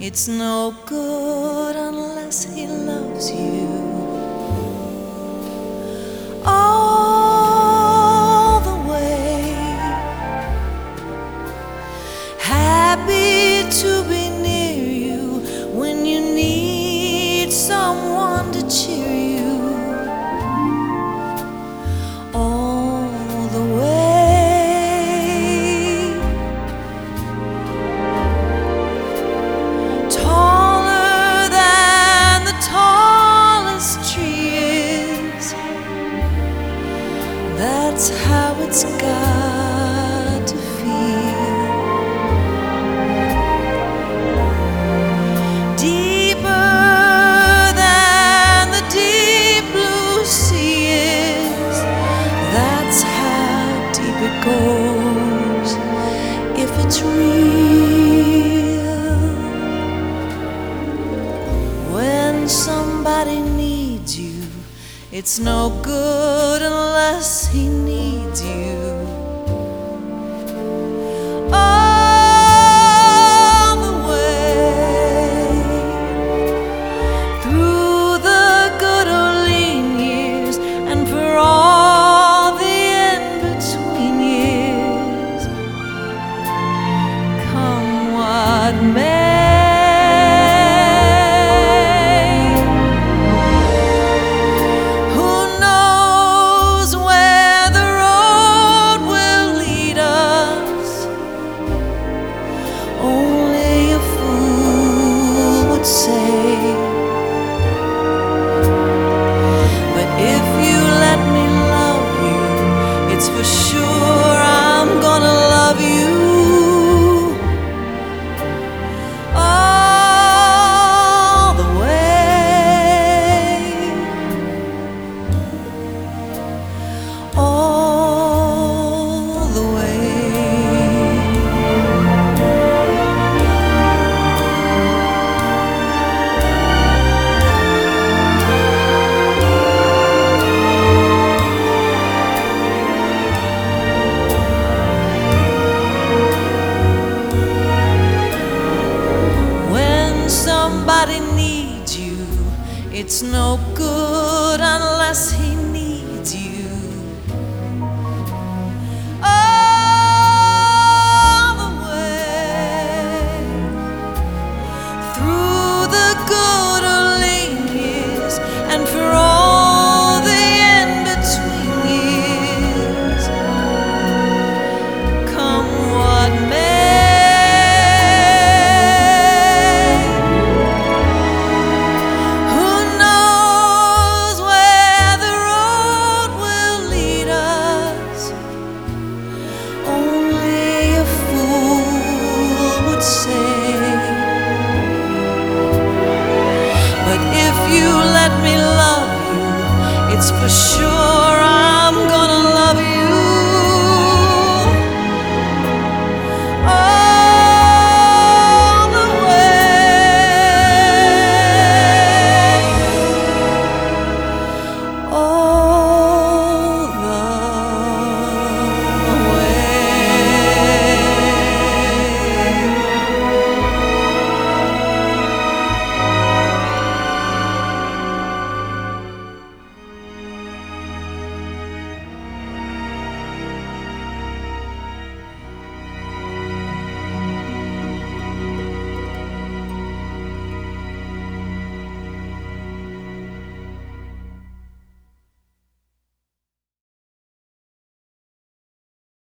It's no good unless he loves you all the way. Happy to be near you when you need someone to cheer you all the way. Taller than the tallest tree is, that's how it's got to feel. Deeper than the deep blue sea is, that's how deep it goes if it's real. When somebody needs you, it's no good unless he needs you all the way. Through the good or lean years, and for all the in-between years, come what may. Who knows where the road will lead us? Only a fool would say. But if you let me love you, it's for sure I'm gonna love you all the way. All the way. When somebody needs you, it's no good unless he needs you all the way. Through the good or lean years, and for all the in-between years, come what may. Who knows where the road will lead us? Only a fool would say. But if you let me love you, it's for sure